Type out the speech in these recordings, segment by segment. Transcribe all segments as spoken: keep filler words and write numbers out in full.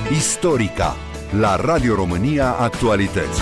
Istorica la Radio România Actualități.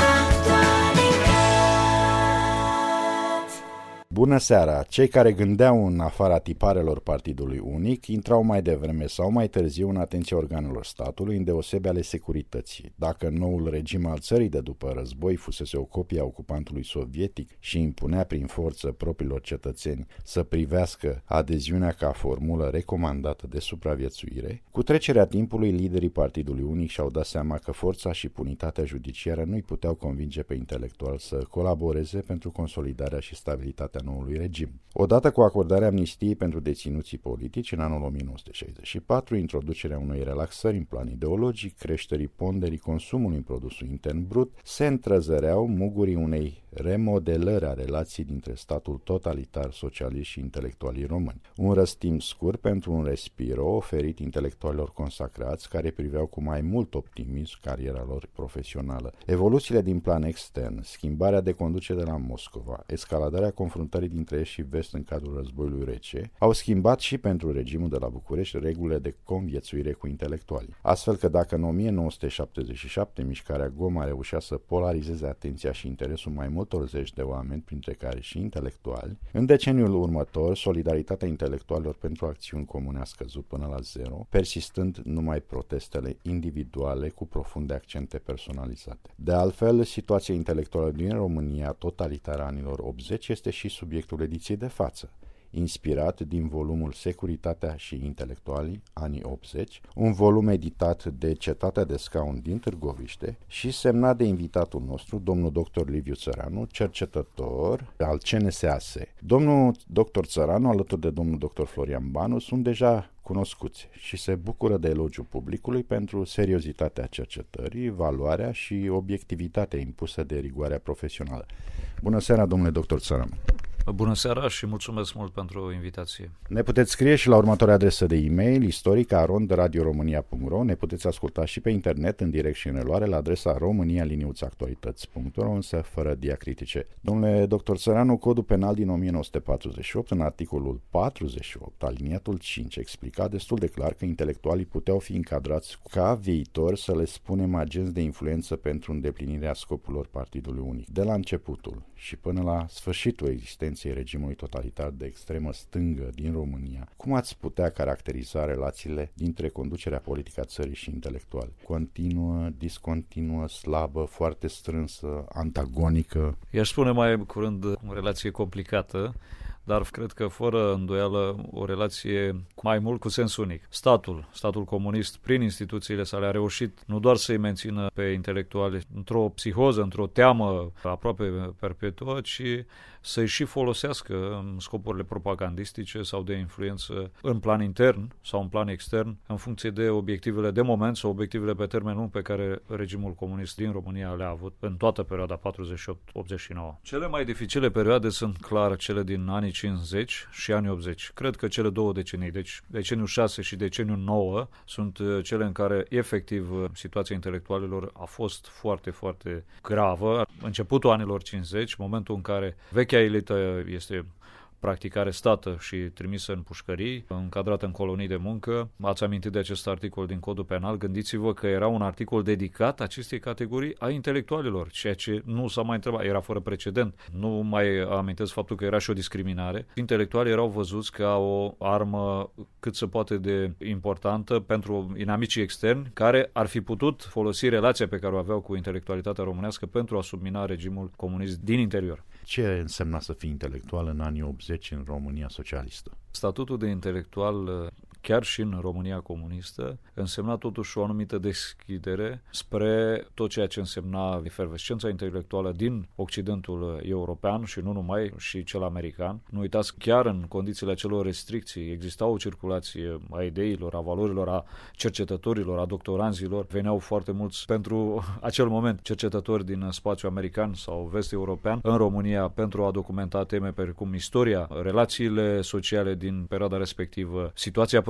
Bună seara! Cei care gândeau în afara tiparelor Partidului Unic intrau mai devreme sau mai târziu în atenția organelor statului, îndeosebi ale securității. Dacă noul regim al țării de după război fusese o copie a ocupantului sovietic și impunea prin forță propriilor cetățeni să privească adeziunea ca formulă recomandată de supraviețuire, cu trecerea timpului liderii Partidului Unic și-au dat seama că forța și punitatea judiciară nu-i puteau convinge pe intelectual să colaboreze pentru consolidarea și stabilitatea noului regim. Odată cu acordarea amnistiei pentru deținuții politici în anul o mie nouă sute șaizeci și patru, introducerea unei relaxări în plan ideologic, creșterii ponderii consumului în produsul intern brut, se întrezăreau mugurii unei remodelări a relației dintre statul totalitar socialist și intelectualii români. Un răstimp scurt pentru un respiro oferit intelectualilor consacrați care priveau cu mai mult optimism cariera lor profesională. Evoluțiile din plan extern, schimbarea de conducere de la Moscova, escaladarea confruntării dintre est și vest în cadrul războiului rece, au schimbat și pentru regimul de la București regulile de conviețuire cu intelectualii. Astfel că dacă în o mie nouă sute șaptezeci și șapte mișcarea Goma reușea să polarizeze atenția și interesul mai multor zeci de oameni, printre care și intelectuali, în deceniul următor, solidaritatea intelectualilor pentru acțiuni comune a scăzut până la zero, persistând numai protestele individuale cu profunde accente personalizate. De altfel, situația intelectuală din România totalitară a anilor optzeci este și subiectul ediției de față, inspirat din volumul Securitatea și intelectualii, anii optzeci, un volum editat de Cetatea de Scaun din Târgoviște și semnat de invitatul nostru, domnul doctor Liviu Țăranu, cercetător al C N S A S. Domnul doctor Țăranu, alături de domnul doctor Florian Banu, sunt deja cunoscuți și se bucură de elogiul publicului pentru seriozitatea cercetării, valoarea și obiectivitatea impusă de rigoarea profesională. Bună seara, domnule doctor Țăranu! Bună seara și mulțumesc mult pentru invitație. Ne puteți scrie și la următoarea adresă de e-mail, istorica arond radio românia punct ro. Ne puteți asculta și pe internet în direct și în reluare la adresa românia liniuță actualități punct ro, însă fără diacritice. Domnule doctor Țăranu, codul penal din o mie nouă sute patruzeci și opt, în articolul patruzeci și opt, aliniatul cinci, explica destul de clar că intelectualii puteau fi încadrați ca viitor, să le spunem, agenți de influență pentru îndeplinirea scopurilor Partidului Unic. De la începutul și până la sfârșitul existenței regimului totalitar de extremă stângă din România, cum ați putea caracteriza relațiile dintre conducerea politică a țării și intelectuali? Continuă, discontinuă, slabă, foarte strânsă, antagonică? I-aș spune mai curând o relație complicată, dar cred că fără îndoială o relație mai mult cu sens unic. Statul, statul comunist, prin instituțiile sale, a reușit nu doar să-i mențină pe intelectuali într-o psihoză, într-o teamă aproape perpetuă, ci să-i și folosească în scopurile propagandistice sau de influență în plan intern sau în plan extern, în funcție de obiectivele de moment sau obiectivele pe termen lung pe care regimul comunist din România le-a avut în toată perioada patruzeci și opt optzeci și nouă. Cele mai dificile perioade sunt clar cele din anii cincizeci și anii optzeci. Cred că cele două decenii, deci deceniul șase și deceniul nouă, sunt cele în care efectiv situația intelectualilor a fost foarte, foarte gravă. Începutul anilor cincizeci, momentul în care vechea elită este practic arestată și trimisă în pușcării, încadrată în colonii de muncă. Ați amintit de acest articol din Codul Penal. Gândiți-vă că era un articol dedicat acestei categorii a intelectualilor, ceea ce nu s-a mai întrebat, era fără precedent. Nu mai amintesc faptul că era și o discriminare. Intelectualii erau văzuți ca o armă cât se poate de importantă pentru inamicii externi, care ar fi putut folosi relația pe care o aveau cu intelectualitatea românească pentru a submina regimul comunist din interior. Ce însemna să fii intelectual în anii optzeci în România socialistă? Statutul de intelectual, chiar și în România comunistă, însemna totuși o anumită deschidere spre tot ceea ce însemna efervescența intelectuală din Occidentul european și nu numai, și cel american. Nu uitați, chiar în condițiile acelor restricții exista o circulație a ideilor, a valorilor, a cercetătorilor, a doctoranzilor. Veneau foarte mulți pentru acel moment cercetători din spațiul american sau vest-european în România pentru a documenta teme precum istoria, relațiile sociale din perioada respectivă, situația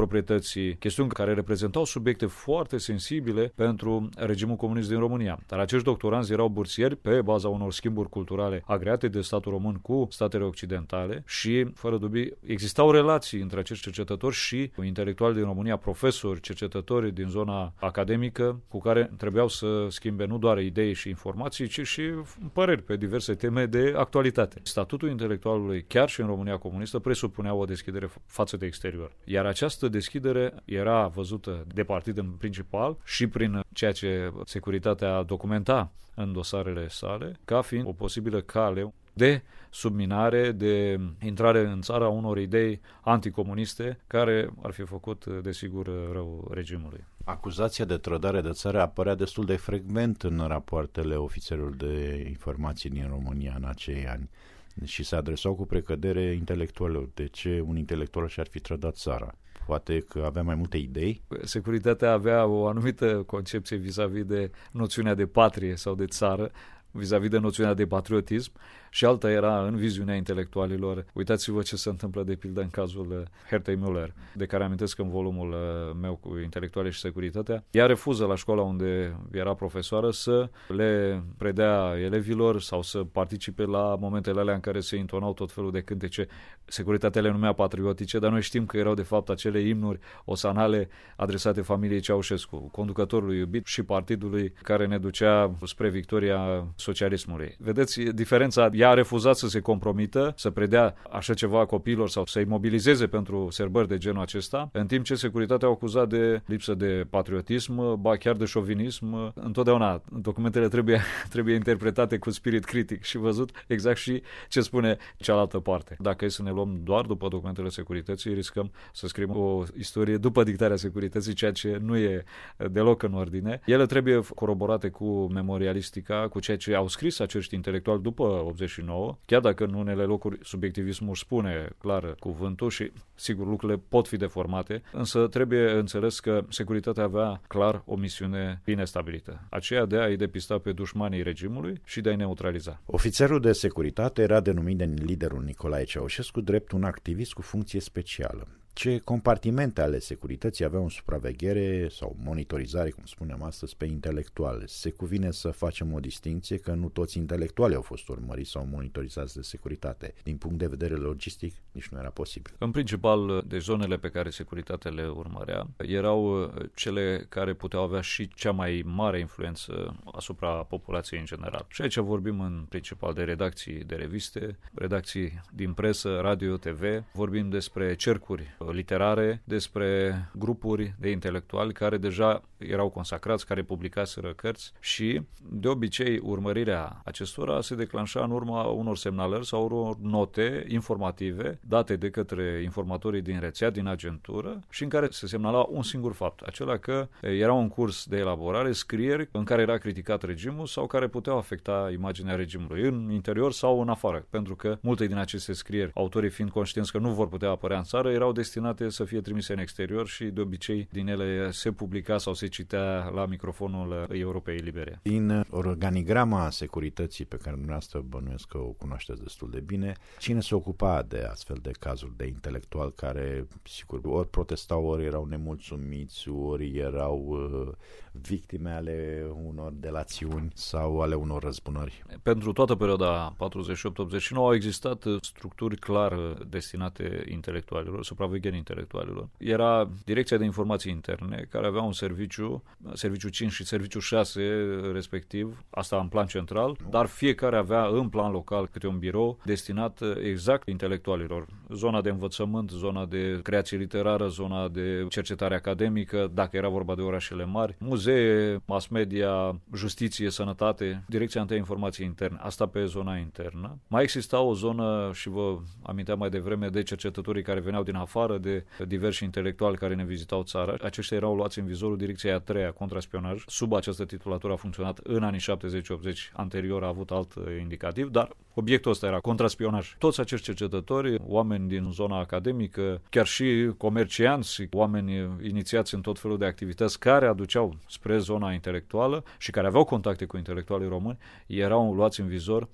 proprietății, chestiuni care reprezentau subiecte foarte sensibile pentru regimul comunist din România. Dar acești doctoranzi erau bursieri pe baza unor schimburi culturale agreate de statul român cu statele occidentale și, fără dubii, existau relații între acești cercetători și intelectuali din România, profesori, cercetători din zona academică, cu care trebuiau să schimbe nu doar idei și informații, ci și păreri pe diverse teme de actualitate. Statutul intelectualului, chiar și în România comunistă, presupunea o deschidere față de exterior. Iar această deschidere era văzută de partid în principal și prin ceea ce securitatea documenta în dosarele sale, ca fiind o posibilă cale de subminare, de intrare în țara unor idei anticomuniste care ar fi făcut, desigur, rău regimului. Acuzația de trădare de țară apărea destul de frecvent în rapoartele ofițerilor de informații din România în acei ani și se adresau cu precădere intelectualilor. De ce un intelectual și-ar fi trădat țara? Poate că avea mai multe idei? Securitatea avea o anumită concepție vis-a-vis de noțiunea de patrie sau de țară, vis-a-vis de noțiunea de patriotism, și alta era în viziunea intelectualilor. Uitați-vă ce se întâmplă, de pildă, în cazul Hertei Müller, de care amintesc în volumul meu cu intelectuale și securitatea. Ea refuză la școala unde era profesoară să le predea elevilor sau să participe la momentele alea în care se intonau tot felul de cântece. Securitatea le numea patriotice, dar noi știm că erau de fapt acele imnuri osanale adresate familiei Ceaușescu, conducătorului iubit și partidului care ne ducea spre victoria socialismului. Vedeți diferența? Ea a refuzat să se compromită, să predea așa ceva copiilor sau să-i mobilizeze pentru serbări de genul acesta, în timp ce securitatea au acuzat de lipsă de patriotism, ba chiar de șovinism. Întotdeauna documentele trebuie, trebuie interpretate cu spirit critic și văzut exact și ce spune cealaltă parte. Dacă e să ne luăm doar după documentele securității, riscăm să scriem o istorie după dictarea securității, ceea ce nu e deloc în ordine. Ele trebuie coroborate cu memorialistica, cu ceea ce au scris acești intelectuali după optzeci și nouă, chiar dacă în unele locuri subiectivismul spune clar cuvântul și, sigur, lucrurile pot fi deformate, însă trebuie înțeles că securitatea avea clar o misiune bine stabilită, aceea de a-i depista pe dușmanii regimului și de a-i neutraliza. Ofițerul de securitate era denumit de liderul Nicolae Ceaușescu drept un activist cu funcție specială. Ce compartimente ale securității aveau în supraveghere sau monitorizare, cum spuneam astăzi, pe intelectuale? Se cuvine să facem o distinție că nu toți intelectualii au fost urmăriți sau monitorizați de securitate. Din punct de vedere logistic, nici nu era posibil. În principal, de zonele pe care securitatea le urmărea erau cele care puteau avea și cea mai mare influență asupra populației în general. Și aici vorbim în principal de redacții de reviste, redacții din presă, radio, T V, vorbim despre cercuri literare, despre grupuri de intelectuali care deja erau consacrați, care publicaseră cărți și, de obicei, urmărirea acestora se declanșa în urma unor semnalări sau unor note informative date de către informatorii din rețea, din agentură și în care se semnala un singur fapt, acela că era un curs de elaborare, scrieri în care era criticat regimul sau care puteau afecta imaginea regimului în interior sau în afară, pentru că multe din aceste scrieri, autorii fiind conștienți că nu vor putea apărea în țară, erau destinate să fie trimise în exterior și de obicei din ele se publica sau se citea la microfonul Europei Libere. Din organigrama securității pe care dumneavoastră bănuiesc că o cunoașteți destul de bine, cine se ocupa de astfel de cazuri de intelectuali care, sigur, ori protestau, ori erau nemulțumiți, ori erau uh, victime ale unor delațiuni sau ale unor răzbunări? Pentru toată perioada patruzeci și opt optzeci și nouă au existat structuri clar destinate intelectualilor, supravegherii intelectualilor. Era Direcția de Informații Interne, care avea un serviciu, serviciu cinci și serviciu șase respectiv, asta în plan central, dar fiecare avea în plan local câte un birou destinat exact intelectualilor. Zona de învățământ, zona de creație literară, zona de cercetare academică, dacă era vorba de orașele mari, muzee, mass media, justiție, sănătate, Direcția de Informații Interne, asta pe zona internă. Mai exista o zonă, și vă aminteam mai devreme, de cercetătorii care veneau din afară, de diversi intelectuali care ne vizitau țara. Aceștia erau luați în vizorul Direcției a treia contraspionaj. Sub această titulatură a funcționat în anii șaptezeci optzeci, anterior a avut alt indicativ, dar obiectul ăsta era contraspionaj. Toți acești cercetători, oameni din zona academică, chiar și comercianți, oameni inițiați în tot felul de activități care aduceau spre zona intelectuală și care aveau contacte cu intelectualii români, erau luați în vizor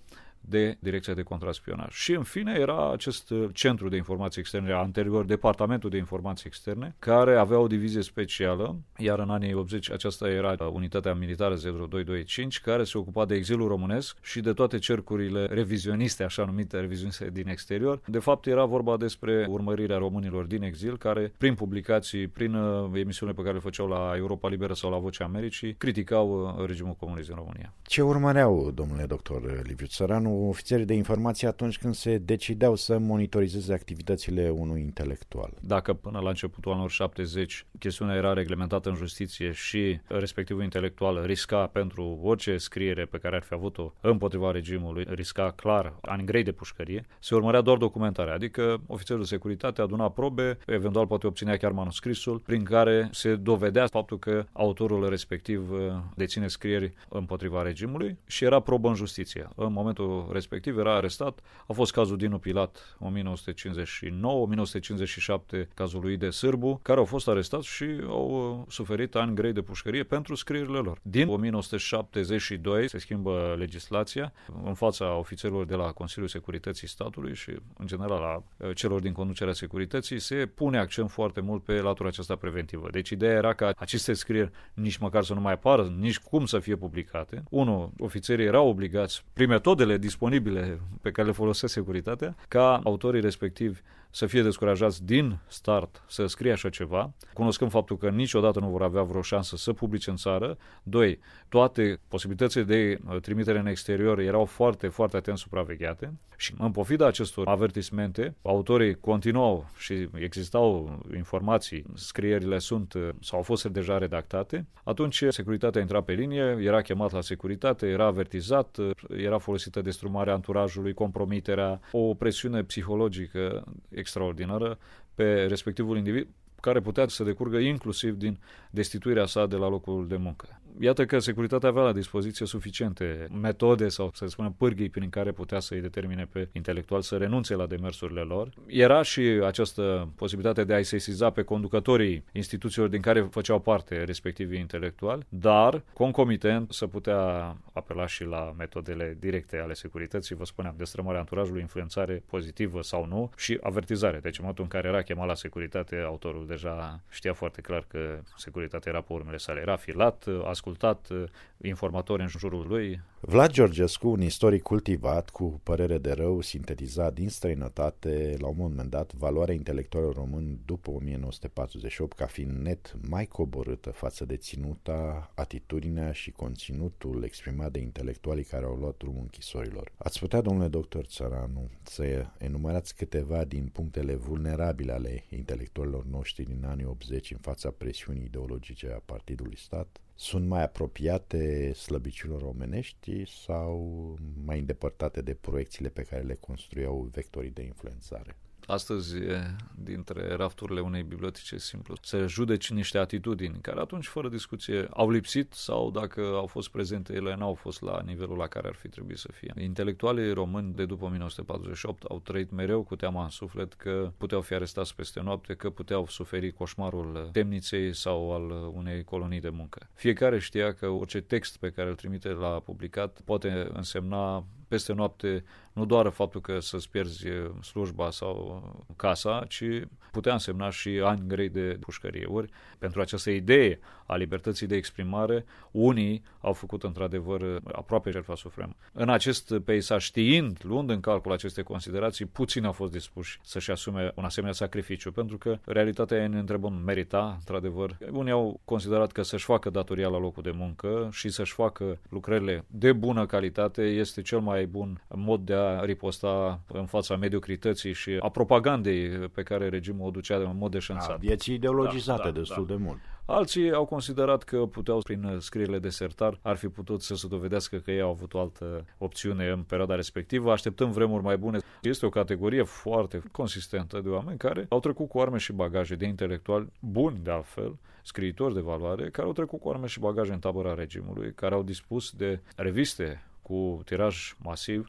de Direcția de Contraspionaj. Și în fine era acest Centru de Informații Externe, anterior Departamentul de Informații Externe, care avea o divizie specială, iar în anii optzeci aceasta era unitatea militară zero doi doi cinci, care se ocupa de exilul românesc și de toate cercurile revizioniste, așa numite revizioniste din exterior. De fapt era vorba despre urmărirea românilor din exil, care prin publicații, prin emisiunile pe care le făceau la Europa Liberă sau la Vocea Americii, criticau regimul comunist în România. Ce urmăreau, domnule doctor Liviu Țăranu, ofițerii de informație atunci când se decideau să monitorizeze activitățile unui intelectual? Dacă până la începutul anilor șaptezeci chestiunea era reglementată în justiție și respectivul intelectual risca pentru orice scriere pe care ar fi avut-o împotriva regimului, risca clar ani grei de pușcărie, se urmărea doar documentarea, adică ofițerul de securitate aduna probe, eventual poate obținea chiar manuscrisul, prin care se dovedea faptul că autorul respectiv deține scrieri împotriva regimului și era probă în justiție. În momentul respectiv era arestat. A fost cazul Dinu Pilat o mie nouă sute cincizeci și nouă, o mie nouă sute cincizeci și șapte cazul lui Ide Sârbu, care au fost arestați și au suferit ani grei de pușcărie pentru scrierile lor. Din o mie nouă sute șaptezeci și doi se schimbă legislația în fața ofițerilor de la Consiliul Securității Statului și în general la celor din conducerea securității se pune accent foarte mult pe latura aceasta preventivă. Deci ideea era ca aceste scrieri nici măcar să nu mai apară, nici cum să fie publicate. Unu, ofițerii erau obligați, prin metodele disponibile pe care le folosea securitatea, ca autorii respectivi să fie descurajați din start să scrie așa ceva, cunoscând faptul că niciodată nu vor avea vreo șansă să publice în țară. Doi, toate posibilitățile de trimitere în exterior erau foarte, foarte atent supravegheate și în pofida acestor avertismente, autorii continuau și existau informații, scrierile sunt sau au fost deja redactate, atunci securitatea intra pe linie, era chemat la securitate, era avertizat, era folosită destrumarea anturajului, compromiterea, o presiune psihologică extraordinară pe respectivul individ, care putea să decurgă inclusiv din destituirea sa de la locul de muncă. Iată că securitatea avea la dispoziție suficiente metode sau, să spunem, pârghii prin care putea să-i determine pe intelectual să renunțe la demersurile lor. Era și această posibilitate de a-i sesiza pe conducătorii instituțiilor din care făceau parte respectivii intelectuali, dar, concomitent, să putea apela și la metodele directe ale securității, vă spuneam, destrămarea anturajului, influențare pozitivă sau nu și avertizare. Deci, în momentul în care era chemat la securitate, autorul deja știa foarte clar că securitatea era pe urmele sale. Era filat, ascultat, informatori în jurul lui. Vlad Georgescu, un istoric cultivat, cu părere de rău, sintetiza din străinătate, la un moment dat, valoarea intelectualului român după o mie nouă sute patruzeci și opt ca fiind net mai coborâtă față de ținuta, atitudinea și conținutul exprimat de intelectualii care au luat drumul închisorilor. Ați putea, domnule doctor Țăranu, să enumerați câteva din punctele vulnerabile ale intelectualilor noștri din anii optzeci în fața presiunii ideologice a Partidului Stat? Sunt mai apropiate slăbiciunilor omenești sau mai îndepărtate de proiecțiile pe care le construiau vectorii de influențare? Astăzi, dintre rafturile unei bibliotece, simplu să judeci niște atitudini care atunci, fără discuție, au lipsit sau dacă au fost prezente, ele n-au fost la nivelul la care ar fi trebuit să fie. Intelectualii români de după o mie nouă sute patruzeci și opt au trăit mereu cu teama în suflet că puteau fi arestați peste noapte, că puteau suferi coșmarul temniței sau al unei colonii de muncă. Fiecare știa că orice text pe care îl trimite la publicat poate însemna peste noapte nu doar faptul că să-ți pierzi slujba sau casa, ci putea însemna și ani grei de pușcărie. Ori, pentru această idee a libertății de exprimare, unii au făcut într-adevăr aproape jertfa supremă. În acest peisaj, știind, luând în calcul aceste considerații, puțini au fost dispuși să-și asume un asemenea sacrificiu, pentru că realitatea, ne întrebăm, merita, într-adevăr. Unii au considerat că să-și facă datoria la locul de muncă și să-și facă lucrările de bună calitate este cel mai bun mod de a riposta în fața mediocrității și a propagandei pe care regimul o ducea în mod deșanțat. A vieții ideologizate da, da, destul da. de mult. Alții au considerat că puteau, prin scrierile de sertar, ar fi putut să se dovedească că ei au avut o altă opțiune în perioada respectivă. Așteptăm vremuri mai bune. Este o categorie foarte consistentă de oameni care au trecut cu arme și bagaje, de intelectuali buni, de altfel, scriitori de valoare, care au trecut cu arme și bagaje în tabăra regimului, care au dispus de reviste cu tiraj masiv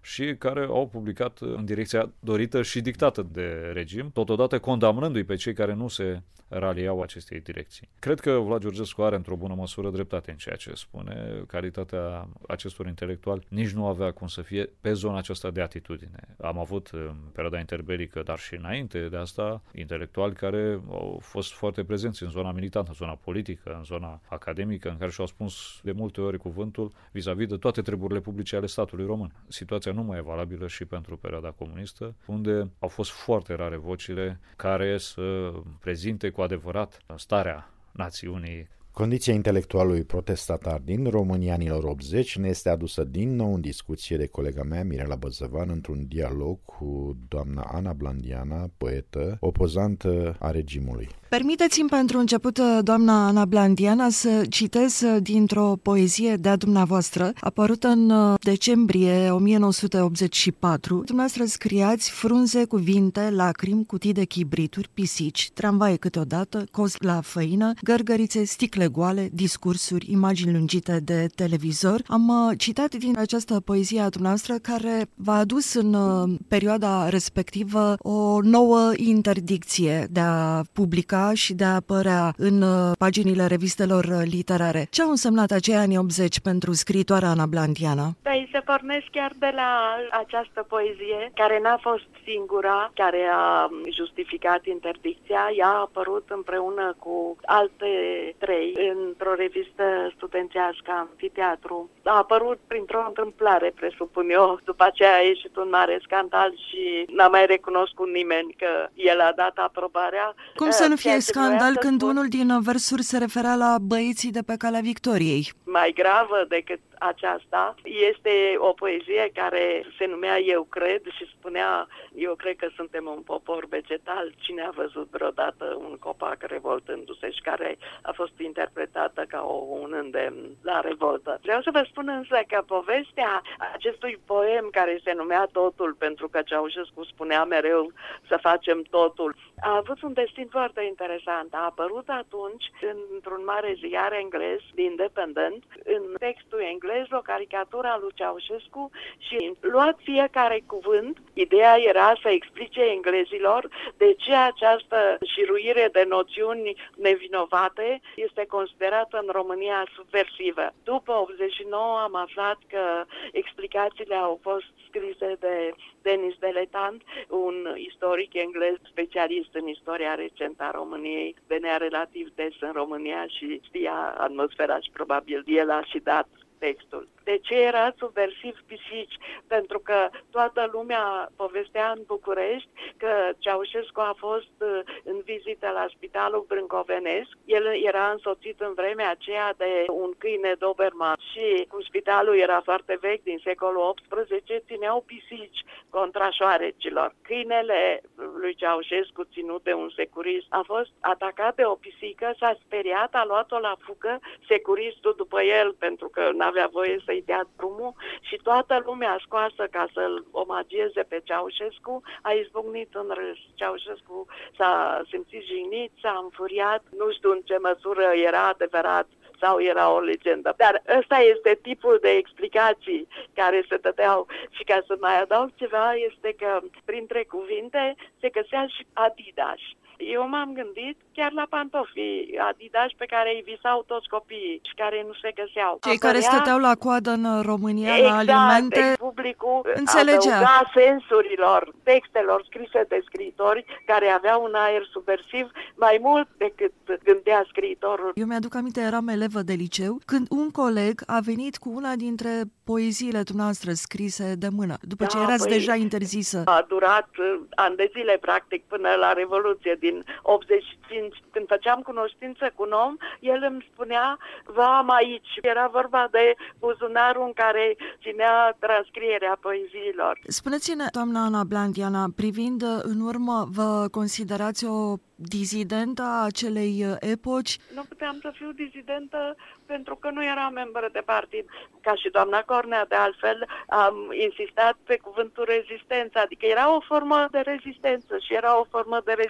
și care au publicat în direcția dorită și dictată de regim, totodată condamnându-i pe cei care nu se raliau acestei direcții. Cred că Vlad Georgescu are într-o bună măsură dreptate în ceea ce spune. Calitatea acestor intelectuali nici nu avea cum să fie pe zona aceasta de atitudine. Am avut în perioada interbelică, dar și înainte de asta, intelectuali care au fost foarte prezenți în zona militantă, în zona politică, în zona academică, în care și-au spus de multe ori cuvântul vis-a-vis de toate treburile publice ale statului român. Situația nu mai e valabilă și pentru perioada comunistă, unde au fost foarte rare vocile care să prezinte cu adevărat starea națiunii. Condiția intelectualului protestatar din România anilor optzeci ne este adusă din nou în discuție de colega mea, Mirela Băzăvan, într-un dialog cu doamna Ana Blandiana, poetă, opozantă a regimului. Permiteți-mi pentru început, doamna Ana Blandiana, să citez dintr-o poezie de-a dumneavoastră, apărută în decembrie o mie nouă sute optzeci și patru. Dumneavoastră scriați: frunze, cuvinte, lacrimi, cutii de chibrituri, pisici, tramvaie câteodată, cozi la făină, gărgărițe, sticle goale, discursuri, imagini lungite de televizor. Am citat din această poezie a dumneavoastră care v-a adus în perioada respectivă o nouă interdicție de a publica și de a apărea în paginile revistelor literare. Ce au însemnat acei ani optzeci pentru scriitoarea Ana Blandiana? Păi se pornesc chiar de la această poezie, care n-a fost singura care a justificat interdicția. Ea a apărut împreună cu alte trei într-o revistă studențească, Amfiteatru. A apărut printr-o întâmplare, presupun eu. După aceea a ieșit un mare scandal și n-a mai recunoscut nimeni că el a dat aprobarea. Cum să nu fie scandal când spun... unul din versuri se referea la băieții de pe Calea Victoriei? Mai gravă decât aceasta este o poezie care se numea Eu cred și spunea: eu cred că suntem un popor vegetal. Cine a văzut vreodată un copac revoltându-se? Și care a fost interpretată ca o, un îndemn la revoltă. Vreau să vă spun însă că povestea acestui poem, care se numea Totul, pentru că Ceaușescu spunea mereu să facem totul, a avut un destin foarte interesant. A apărut atunci într-un mare ziar englez, The Independent, în textul englez, o caricatură a lui Ceaușescu și luat fiecare cuvânt. Ideea era să explice englezilor de ce această șiruire de noțiuni nevinovate este considerată în România subversivă. După optzeci și nouă am aflat că explicațiile au fost scrise de Denis Dilettant, un istoric englez specialist în istoria recentă a României. Venea relativ des în România și știa atmosfera și probabil el a și dat textul. De ce era subversiv pisici? Pentru că toată lumea povestea în București că Ceaușescu a fost în vizită la Spitalul Brâncovenesc. El era însoțit în vremea aceea de un câine Doberman și cum spitalul era foarte vechi, din secolul optsprezece, țineau pisici contra șoarecilor. Câinele lui Ceaușescu, ținut de un securist, a fost atacat de o pisică, s-a speriat, a luat-o la fugă, securistul după el, pentru că n-avea voie să-i dea drumul, și toată lumea scoasă ca să-l omagieze pe Ceaușescu a izbucnit în râs. Ceaușescu s-a simțit jignit, s-a înfuriat, nu știu în ce măsură era adevărat sau era o legendă. Dar ăsta este tipul de explicații care se dădeau. Și ca să mai adaug ceva, este că printre cuvinte se găsea și Adidas. Eu m-am gândit chiar la pantofii Adidas pe care îi visau toți copiii și care nu se găseau. Cei Apărea... care stăteau la coadă în România exact, la alimente, publicul înțelegea. Adăuga sensurilor, textelor scrise de scriitori care aveau un aer subversiv mai mult decât gândea scriitorul. Eu mi-aduc aminte, eram elevă de liceu, când un coleg a venit cu una dintre poeziile dumneavoastră scrise de mână, după da, ce erați păi, deja interzisă. A durat uh, ani de zile, practic, până la Revoluție din optzeci și cinci. Când făceam cunoștință cu un om, el îmi spunea: vă am aici. Era vorba de buzunarul în care ținea transcrierea poeziilor. Spuneți-ne, doamna Ana Blandiana, privind în urmă, vă considerați o dizidentă a acelei epoci? Nu puteam să fiu dizidentă pentru că nu eram membră de partid. Ca și doamna Cornea, de altfel, am insistat pe cuvântul rezistență, adică era o formă de rezistență și era o formă de rezistență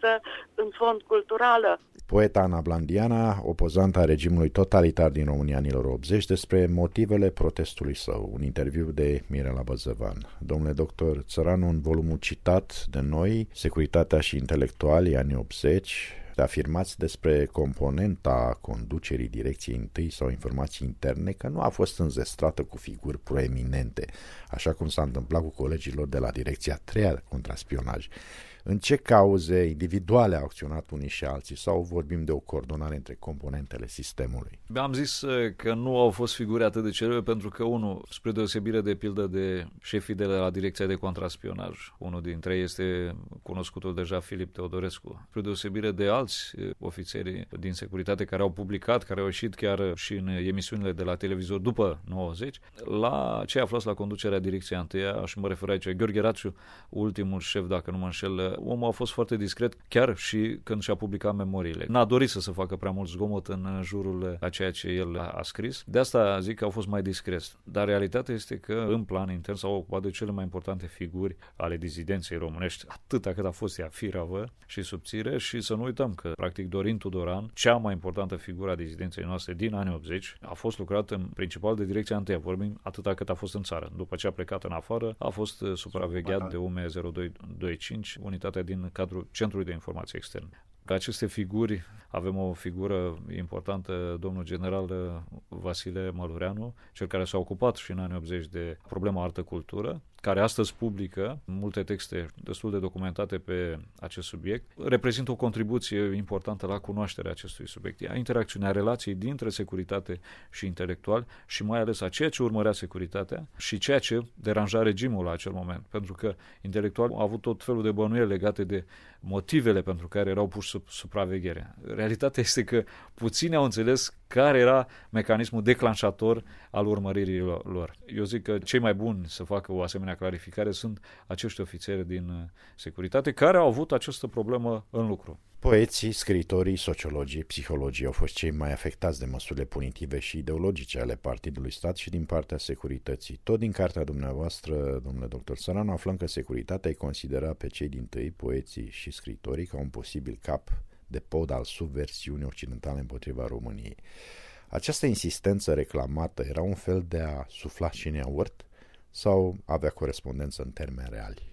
sursă în fond culturală. Poeta Ana Blandiana, opozantă a regimului totalitar din România anilor optzeci, despre motivele protestului său. Un interviu de Mirela Băzăvan. Domnule doctor Țăranu, în volumul citat de noi, Securitatea și intelectualii anii optzeci, afirmați despre componenta conducerii direcției întâi sau informații interne că nu a fost înzestrată cu figuri proeminente, așa cum s-a întâmplat cu colegilor de la direcția a treia contraspionaj. În ce cauze individuale au acționat unii și alții sau vorbim de o coordonare între componentele sistemului? Am zis că nu au fost figuri atât de celebre pentru că, unul, spre deosebire de pildă de șefii de la direcția de contraspionaj, unul dintre ei este cunoscutul deja Filip Teodorescu, spre deosebire de alți ofițeri din securitate care au publicat, care au ieșit chiar și în emisiunile de la televizor după nouăzeci, la cei aflați la conducerea direcției întâia, și mă refer aici, Gheorghe Rațiu, ultimul șef, dacă nu mă înșel, omul a fost foarte discret, chiar și când și-a publicat memoriile. N-a dorit să se facă prea mult zgomot în jurul a ceea ce el a scris. De asta zic că au fost mai discreți. Dar realitatea este că în plan intern s-au ocupat de cele mai importante figuri ale dizidenței românești, atâta cât a fost ea firavă și subțire, și să nu uităm că, practic, Dorin Tudoran, cea mai importantă figură a dizidenței noastre din anii optzeci, a fost lucrat în principal de direcția întâia, vorbim atâta cât a fost în țară. După ce a plecat în afară, a fost supravegheat de U M zero doi doi cinci, unitatea din cadrul Centrului de Informații Externe. Ca aceste figuri, avem o figură importantă, domnul general Vasile Mălureanu, cel care s-a ocupat și în anii optzeci de problema artă-cultură, care astăzi publică multe texte destul de documentate pe acest subiect, reprezintă o contribuție importantă la cunoașterea acestui subiect, a interacțiunea relației dintre securitate și intelectual și mai ales a ceea ce urmărea securitatea și ceea ce deranja regimul la acel moment, pentru că intelectual a avut tot felul de bănuieli legate de motivele pentru care erau puși sub supraveghere. Realitatea este că puțini au înțeles care era mecanismul declanșator al urmăririi lor. Eu zic că cei mai buni să facă o asemenea clarificare sunt acești ofițeri din securitate care au avut această problemă în lucru. Poeții, scriitorii, sociologii, psihologii au fost cei mai afectați de măsurile punitive și ideologice ale Partidului Stat și din partea securității. Tot din cartea dumneavoastră, domnule doctor Țăranu, aflăm că securitatea îi considera pe cei dintâi, poeții și scriitorii, ca un posibil cap de pod al subversiunii occidentale împotriva României. Această insistență reclamată era un fel de a sufla și în iaurt sau avea corespondență în termeni reali?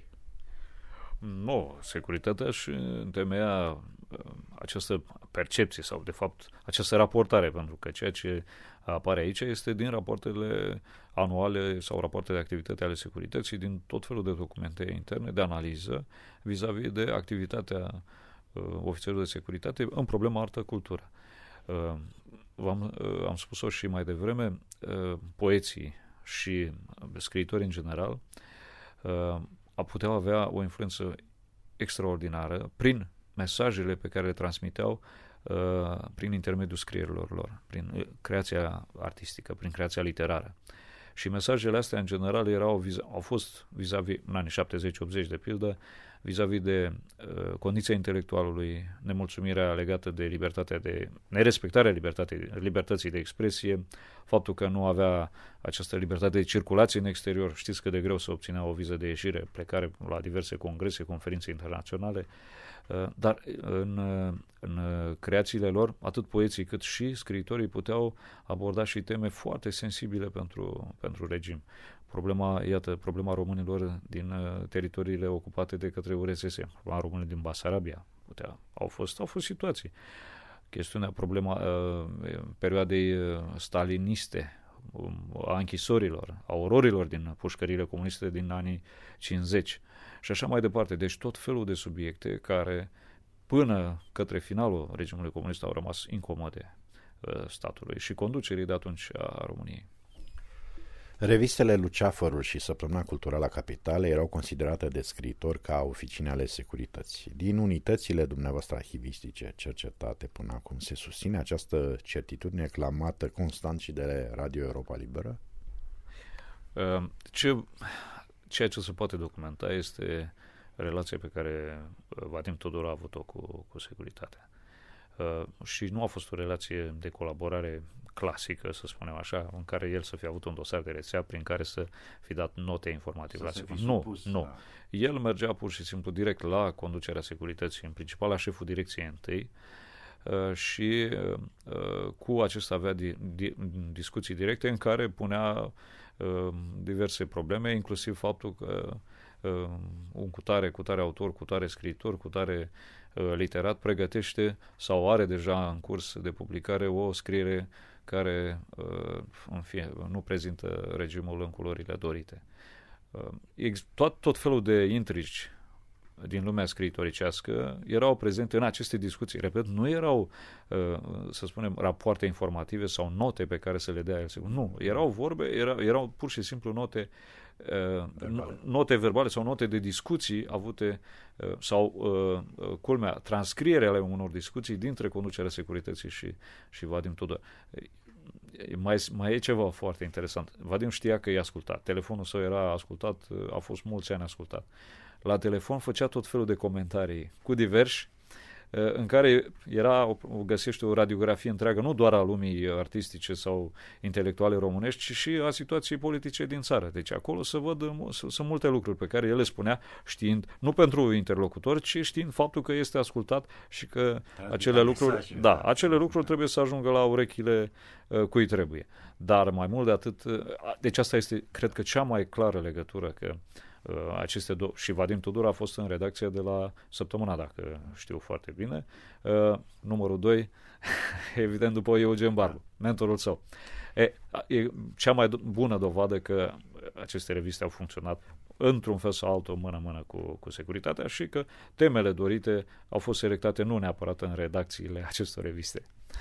Nu, securitatea și întemeia această percepție sau, de fapt, această raportare, pentru că ceea ce apare aici este din rapoartele anuale sau rapoarte de activitate ale securității, din tot felul de documente interne, de analiză, vis-a-vis de activitatea uh, ofițerilor de securitate în problema artă-cultură. Uh, v-am, uh, am spus-o și mai devreme, uh, poeții și scriitorii în general uh, a putea avea o influență extraordinară prin mesajele pe care le transmiteau uh, prin intermediul scrierilor lor, prin creația artistică, prin creația literară. Și mesajele astea, în general, erau, au fost vis-a-vis, în anii șaptezeci optzeci de pildă, vis-a-vis de uh, condiția intelectualului, nemulțumirea legată de libertatea de, nerespectarea libertate, libertății de expresie, faptul că nu avea această libertate de circulație în exterior. Știți cât de greu să obținea o viză de ieșire, plecare la diverse congrese, conferințe internaționale, uh, dar în, în creațiile lor, atât poeții cât și scriitorii puteau aborda și teme foarte sensibile pentru, pentru regim. Problema, iată, problema românilor din uh, teritoriile ocupate de către U R S S, problema românilor din Basarabia, putea, au fost, au fost situații. Chestiunea, problema uh, perioadei uh, staliniste, um, a închisorilor, a ororilor din pușcările comuniste din anii cincizeci și așa mai departe. Deci tot felul de subiecte care până către finalul regimului comunist au rămas incomode uh, statului și conducerii de atunci a României. Revistele Luceafărul și Săptămâna Culturală a Capitalei erau considerate de scriitori ca oficine ale securității. Din unitățile dumneavoastră arhivistice cercetate până acum, se susține această certitudine clamată constant și de Radio Europa Liberă? Ce, ceea ce se poate documenta este relația pe care Vadim Tudor a avut-o cu, cu securitatea. Uh, și nu a fost o relație de colaborare clasică, să spunem așa, în care el să fie avut un dosar de rețea prin care să fi dat note informative. Să la nu, supus, nu. Da. El mergea pur și simplu direct la conducerea securității, în principal la șeful direcției întâi, și cu acesta avea di, di, discuții directe în care punea diverse probleme, inclusiv faptul că un cutare, cutare autor, cutare scriitor, cutare literat pregătește sau are deja în curs de publicare o scriere care în fie, nu prezintă regimul în culorile dorite. Tot, tot felul de intrigi din lumea scriitoricească erau prezente în aceste discuții. Repet, nu erau, să spunem, rapoarte informative sau note pe care să le dea el. Nu, erau vorbe, erau, erau pur și simplu note verbale. note verbale sau note de discuții avute sau, culmea, transcriere ale unor discuții dintre conducerea securității și, și Vadim Tudor. Mai, mai e ceva foarte interesant. Vadim știa că e ascultat. Telefonul său era ascultat, a fost mulți ani ascultat. La telefon făcea tot felul de comentarii cu diversi, în care era, o, găsește o radiografie întreagă, nu doar a lumii artistice sau intelectuale românești, ci și a situației politice din țară. Deci acolo se văd, sunt multe lucruri pe care el le spunea știind, nu pentru interlocutori, ci știind faptul că este ascultat și că acele lucruri, da, acele lucruri trebuie să ajungă la urechile uh, cui trebuie. Dar mai mult de atât, uh, deci asta este, cred că, cea mai clară legătură, că aceste două, și Vadim Tudor a fost în redacția de la Săptămâna, dacă știu foarte bine. Uh, numărul doi, evident, după Eugen Barbu, mentorul său. E, e cea mai bună dovadă că aceste reviste au funcționat într-un fel sau altul, mână-mână cu, cu securitatea, și că temele dorite au fost selectate nu neapărat în redacțiile acestor reviste.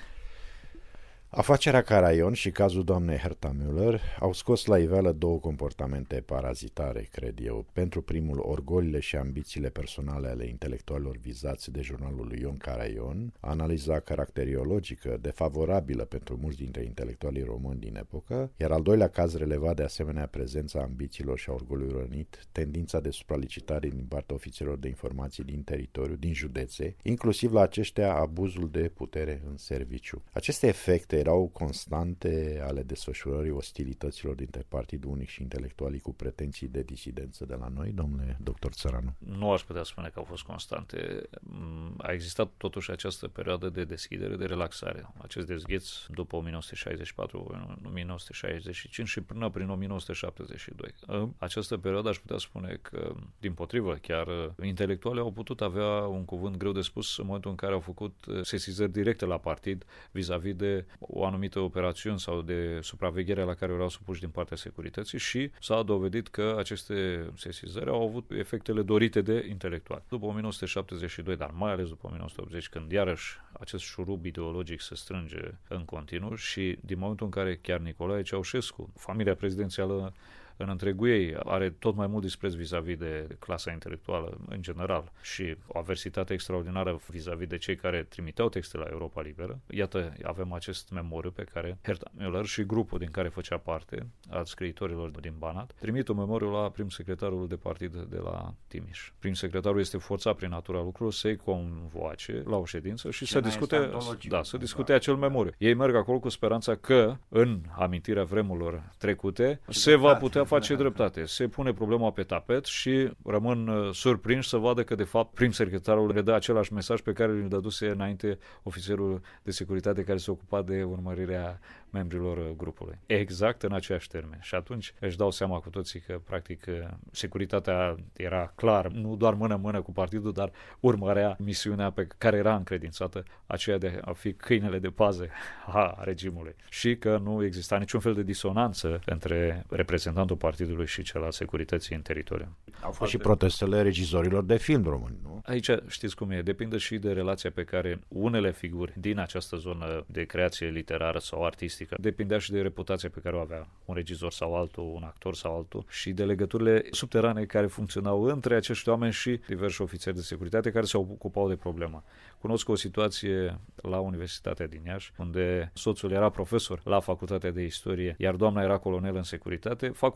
Afacerea Caraion și cazul doamnei Herta Müller au scos la iveală două comportamente parazitare, cred eu. Pentru primul, orgolile și ambițiile personale ale intelectualilor vizați de jurnalul lui Ion Caraion, analiza caracteriologică defavorabilă pentru mulți dintre intelectualii români din epocă, iar al doilea caz releva de asemenea prezența ambițiilor și a orgoliului rănit, tendința de supralicitare din partea ofițerilor de informații din teritoriu, din județe, inclusiv la aceștia abuzul de putere în serviciu. Aceste efecte erau constante ale desfășurării ostilităților dintre Partidul Unic și intelectualii cu pretenții de disidență de la noi, domnule doctor Țăranu? Nu aș putea spune că au fost constante. A existat totuși această perioadă de deschidere, de relaxare. Acest dezgheț după o mie nouă sute șaizeci și patru o mie nouă sute șaizeci și cinci și până prin o mie nouă sute șaptezeci și doi. În această perioadă aș putea spune că, dimpotrivă, chiar intelectualii au putut avea un cuvânt greu de spus în momentul în care au făcut sesizări directe la partid vis-a-vis de o anumită operațiune sau de supraveghere la care erau supuși din partea securității, și s-a dovedit că aceste sesizări au avut efectele dorite de intelectuali. După o mie nouă sute șaptezeci și doi, dar mai ales după o mie nouă sute optzeci, când iarăși acest șurub ideologic se strânge în continuu și din momentul în care chiar Nicolae Ceaușescu, familia prezidențială în întregul ei, are tot mai mult dispreț vis-a-vis de clasa intelectuală în general și o aversitate extraordinară vis-a-vis de cei care trimiteau texte la Europa Liberă. Iată, avem acest memoriu pe care Herta Müller și grupul din care făcea parte, al scriitorilor din Banat, trimit un memoriu la prim-secretarul de partid de la Timiș. Prim-secretarul este forțat prin natura lucrurilor să-i convoace la o ședință și să discute, da, să discute acel memoriu. Ei merg acolo cu speranța că, în amintirea vremurilor trecute, se va putea face dreptate. Se pune problema pe tapet și rămân uh, surprinși să vadă că, de fapt, prim-secretarul le dă același mesaj pe care îl dăduse înainte ofițerul de securitate care se ocupa de urmărirea membrilor grupului. Exact în aceeași termen. Și atunci își dau seama cu toții că, practic, securitatea era clar, nu doar mână-mână cu partidul, dar urmărea misiunea pe care era încredințată, aceea de a fi câinele de pază a regimului. Și că nu exista niciun fel de disonanță între reprezentantul partidului și cel al securității în teritoriu. Au fost și protestele regizorilor de film români, nu? Aici știți cum e, depinde și de relația pe care unele figuri din această zonă de creație literară sau artistică, depindea și de reputația pe care o avea un regizor sau altul, un actor sau altul, și de legăturile subterane care funcționau între acești oameni și diversi ofițeri de securitate care se ocupau de problemă. Cunosc o situație la Universitatea din Iași, unde soțul era profesor la Facultatea de Istorie, iar doamna era colonel în securitate. Fac o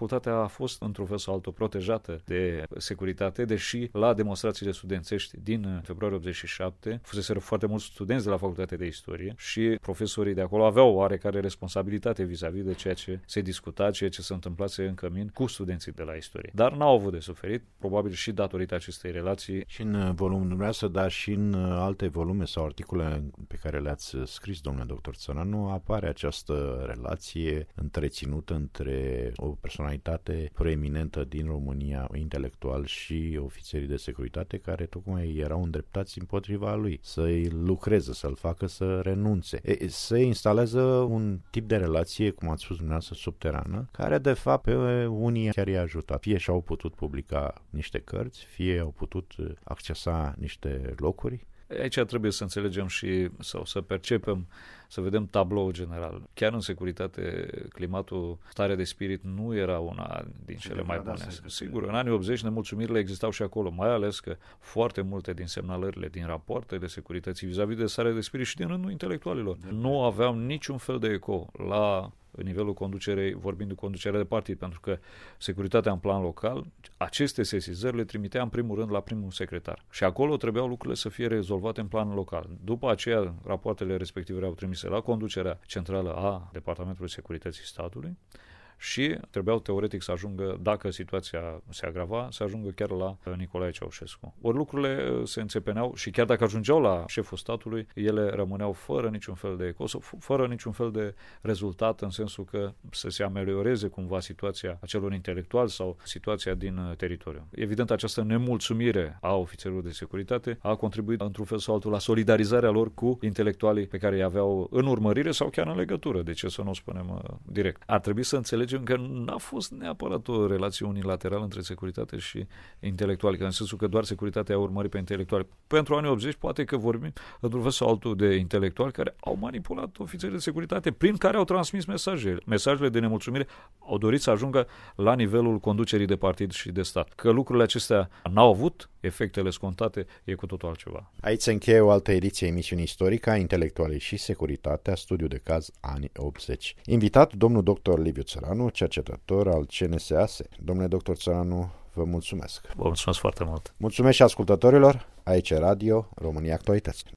facultatea a fost într-un fel sau altul protejată de securitate, deși la demonstrațiile studențești din februarie optzeci și șapte fuseseră foarte mulți studenți de la facultatea de istorie și profesorii de acolo aveau oarecare responsabilitate vis-a-vis de ceea ce se discuta, ceea ce se întâmplase în cămin cu studenții de la istorie. Dar n-au avut de suferit, probabil și datorită acestei relații. Și în volumul dumneavoastră, dar și în alte volume sau articole pe care le-ați scris, domnule doctor Țăranu, apare această relație întreținută între o personalitate proeminentă din România, intelectual, și ofițerii de securitate care tocmai erau îndreptați împotriva lui, să-i lucreze, să-l facă să renunțe. E, se instalează un tip de relație, cum ați spus dumneavoastră, subterană, care de fapt pe unii chiar i-a ajutat. Fie și-au putut publica niște cărți, fie au putut accesa niște locuri. Aici trebuie să înțelegem și sau să percepem, să vedem tabloul general. Chiar în securitate, climatul, starea de spirit nu era una din cele mai bune. Sigur, în anii optzeci nemulțumirile existau și acolo, mai ales că foarte multe din semnalările, din rapoartele securității vis-a-vis de starea de spirit și din rândul intelectualilor nu aveau niciun fel de eco la nivelul conducerei, vorbind de conducerea de partid, pentru că securitatea în plan local, aceste sesizări le trimitea în primul rând la primul secretar. Și acolo trebuiau lucrurile să fie rezolvate în plan local. După aceea, rapoartele respective erau trimise la conducerea centrală a Departamentului Securității Statului și trebuiau teoretic să ajungă, dacă situația se agrava, să ajungă chiar la Nicolae Ceaușescu. Ori lucrurile se înțepeneau și chiar dacă ajungeau la șeful statului, ele rămâneau fără niciun fel de eco, fără niciun fel de rezultat, în sensul că să se amelioreze cumva situația acelor intelectuali sau situația din teritoriu. Evident, această nemulțumire a ofițerilor de securitate a contribuit într-un fel sau altul la solidarizarea lor cu intelectualii pe care îi aveau în urmărire sau chiar în legătură, de ce să nu o spunem direct. Ar trebui să înțelegem că n-a fost neapărat o relație unilaterală între securitate și intelectuali, că în sensul că doar securitatea a urmărit pe intelectuali. Pentru anii optzeci poate că vorbim într-un fel sau altul de intelectuali care au manipulat ofițerii de securitate prin care au transmis mesaje. Mesajele de nemulțumire au dorit să ajungă la nivelul conducerii de partid și de stat. Că lucrurile acestea n-au avut efectele scontate, e cu totul altceva. Aici se încheie o altă ediție a emisiunii Istorica, Intelectualii și Securitatea, studiu de caz anii optzeci. Invitat domnul doctor Liviu Țăranu, cercetător al C N S A S E. Domnule doctor Țăranu, vă mulțumesc. Vă mulțumesc foarte mult. Mulțumesc și ascultătorilor. Aici Radio România Actualități.